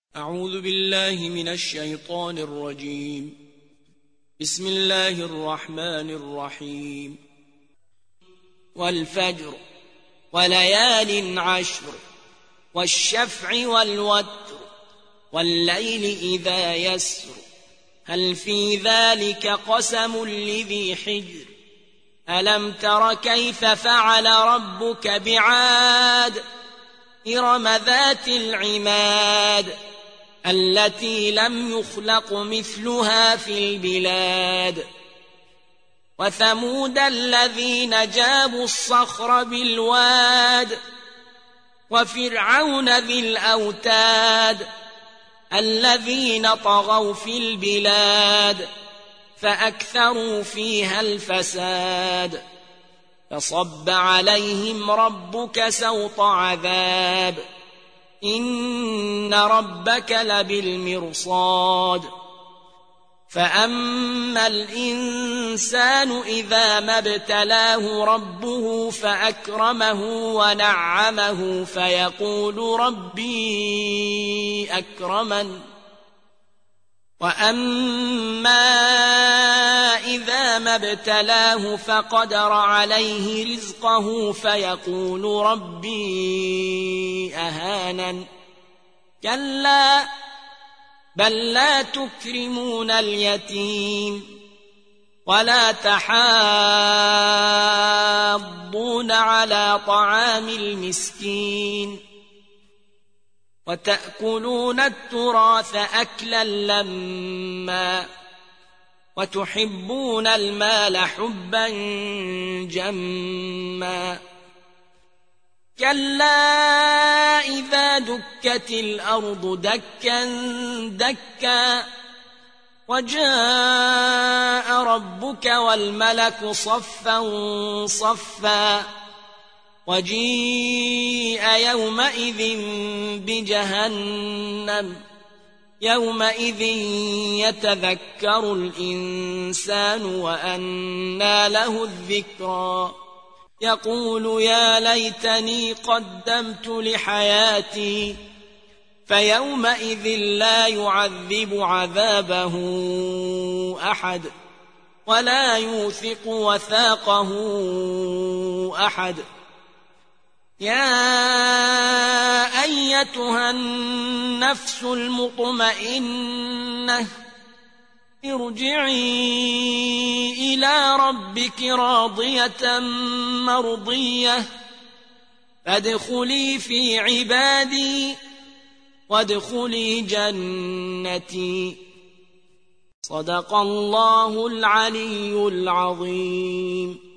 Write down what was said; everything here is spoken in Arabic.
أعوذ بالله من الشيطان الرجيم. بسم الله الرحمن الرحيم. والفجر وليال عشر والشفع والوتر والليل إذا يسر هل في ذلك قسم لذي حجر ألم تر كيف فعل ربك بعاد إرم ذات العماد التي لم يخلق مثلها في البلاد وثمود الذين جابوا الصخر بالواد وفرعون ذي الأوتاد الذين طغوا في البلاد فأكثروا فيها الفساد فصب عليهم ربك سوط عذاب إن ربك لبالمرصاد فأما الإنسان إذا ما ابتلاه ربه فأكرمه ونعمه فيقول ربي أكرمن وأما إذا ما ابتلاه فقدر عليه رزقه فيقول ربي أهانن كلا بل لا تكرمون اليتيم ولا تحاضون على طعام المسكين وتأكلون التراث أكلا لما وتحبون المال حبا جما كلا إذا دكت الأرض دكا دكا وجاء ربك والملك صفا صفا وجيء يومئذ بجهنم يومئذ يتذكر الإنسان وأنى له الذكرى يقول يا ليتني قدمت لحياتي فيومئذ لا يعذب عذابه أحد ولا يوثق وثاقه أحد يا أيتها النفس المطمئنة ارجعي إلى ربك راضية مرضية فادخلي في عبادي وادخلي جنتي صدق الله العلي العظيم.